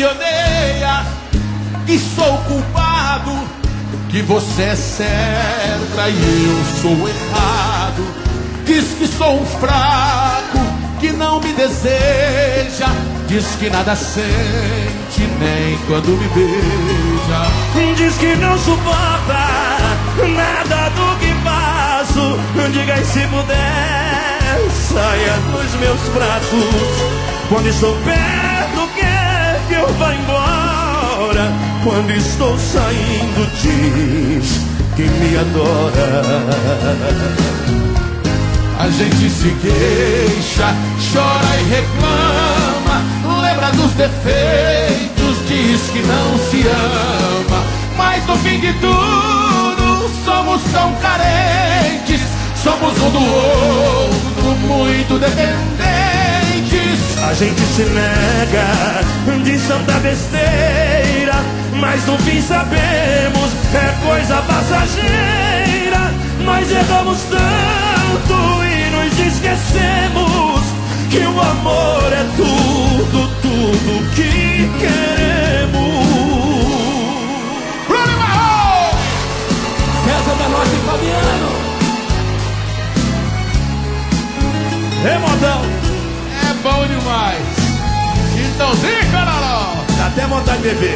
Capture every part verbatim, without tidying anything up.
me odeia, que sou culpado, que você é certa e eu sou errado. Diz que sou um fraco, que não me deseja, diz que nada sente nem quando me beija. Diz que não suporta nada do que faço. Diga e se puder, saia dos meus braços. Quando estou perto, quer que eu vá embora. Quando estou saindo, diz que me adora. A gente se queixa, chora e reclama, lembra dos defeitos, diz que não se ama. Mas no fim de tudo, somos tão carentes, somos um do outro muito dependentes. A gente se nega, diz tanta besteira, mas no fim sabemos, é coisa passageira. Nós erramos tanto e nos esquecemos que o amor é tudo, tudo que queremos. Bruno Marrom! César da Norte e Fabiano. É modão. É bom demais. Chitãozinho, Carolão. Dá até vontade de beber.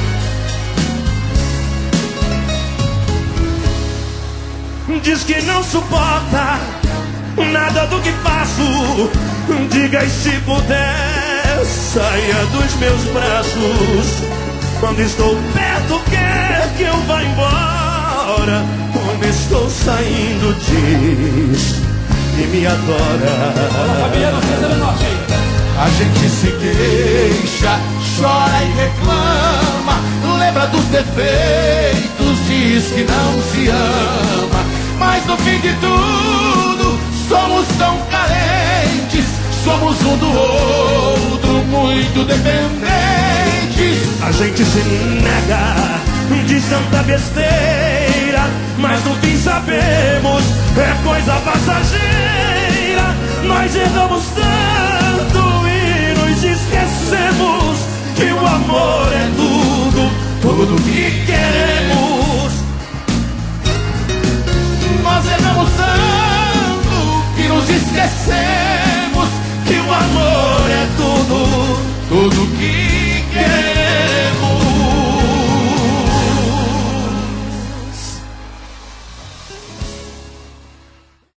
Diz que não suporta nada do que faço. Diga e se puder, saia dos meus braços. Quando estou perto, quer que eu vá embora. Quando estou saindo, diz que me adora. Fabiano, César da Norte. A gente se queixa, chora e reclama, lembra dos defeitos, diz que não se ama. Mas no fim de tudo, somos tão carentes, somos um do outro muito dependentes. A gente se nega, diz tanta besteira, mas no fim sabemos, é coisa passageira. Nós erramos tanto e nos esquecemos que o amor é tudo, tudo que queremos. Nós erramos tanto que nos esquecemos que o amor é tudo, tudo que queremos.